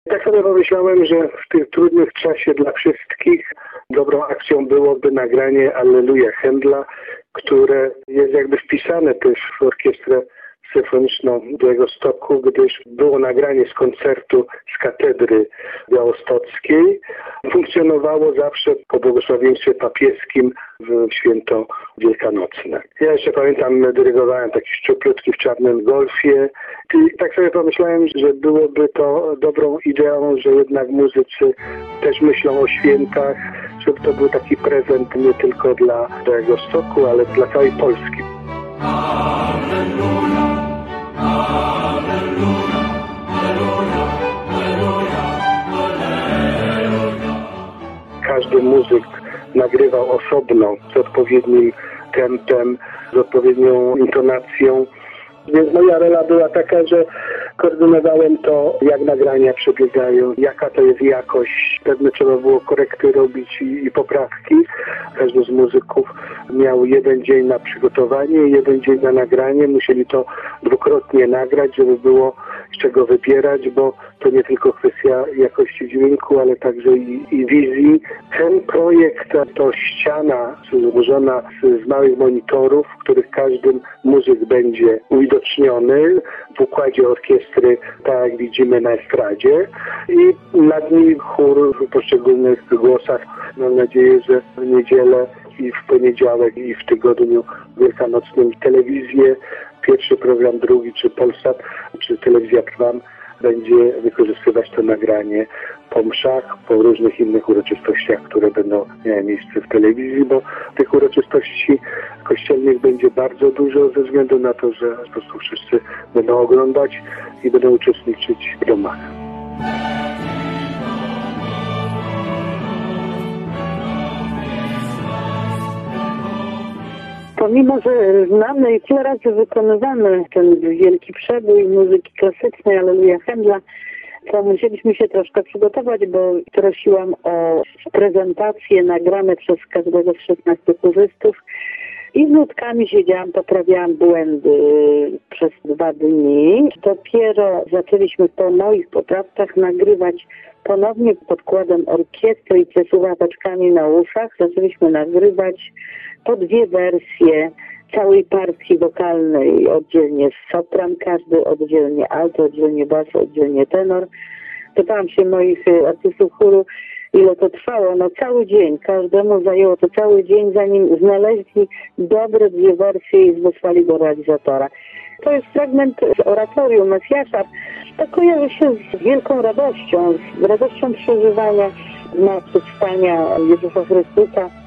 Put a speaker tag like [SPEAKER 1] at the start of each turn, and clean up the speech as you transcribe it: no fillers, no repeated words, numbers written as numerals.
[SPEAKER 1] Tak sobie pomyślałem, że w tym trudnym czasie dla wszystkich dobrą akcją byłoby nagranie Alleluja Händla, które jest jakby wpisane też w orkiestrę symfoniczną Białegostoku, gdyż było nagranie z koncertu z katedry białostockiej. Funkcjonowało zawsze po błogosławieństwie papieskim w święto wielkanocne. Ja jeszcze pamiętam, dyrygowałem taki szczuplutki w czarnym golfie i tak sobie pomyślałem, że byłoby to dobrą ideą, że jednak muzycy też myślą o świętach, żeby to był taki prezent nie tylko dla Białegostoku, ale dla całej Polski. Każdy muzyk nagrywał osobno, z odpowiednim tempem, z odpowiednią intonacją. Więc moja rola była taka, że koordynowałem to, jak nagrania przebiegają, jaka to jest jakość. Pewne trzeba było korekty robić i poprawki. Każdy z muzyków miał jeden dzień na przygotowanie, jeden dzień na nagranie. Musieli to dwukrotnie nagrać, żeby było z czego wybierać, bo to nie tylko kwestia jakości dźwięku, ale także i wizji. Ten projekt to ściana złożona z małych monitorów, w których każdy muzyk będzie uwidoczniony w układzie orkiestry, tak jak widzimy na estradzie, i nad nim chór w poszczególnych głosach. Mam nadzieję, że w niedzielę i w poniedziałek i w tygodniu wielkanocnym telewizję, pierwszy program, drugi, czy Polsat, czy Telewizja Trwam będzie wykorzystywać to nagranie po mszach, po różnych innych uroczystościach, które będą miały miejsce w telewizji, bo tych uroczystości kościelnych będzie bardzo dużo ze względu na to, że po prostu wszyscy będą oglądać i będą uczestniczyć w domach.
[SPEAKER 2] Pomimo, że znamy i tyle razy wykonywamy ten wielki przebój muzyki klasycznej Alleluja Händla, to musieliśmy się troszkę przygotować, bo prosiłam o prezentacje nagrane przez każdego z 16 chórzystów i z nutkami siedziałam, poprawiałam błędy przez 2 dni. Dopiero zaczęliśmy po moich poprawkach nagrywać ponownie podkładem orkiestry i ze słuchaweczkami na uszach. Zaczęliśmy nagrywać po 2 wersje całej partii wokalnej, oddzielnie sopran, każdy oddzielnie alto, oddzielnie bas, oddzielnie tenor. Pytałam się moich artystów chóru, ile to trwało. No cały dzień, każdemu zajęło to cały dzień, zanim znaleźli dobre 2 wersje i wysłali do realizatora. To jest fragment z oratorium Mesjasza. To kojarzy się z wielką radością, z radością przeżywania zmartwychwstania Jezusa Chrystusa.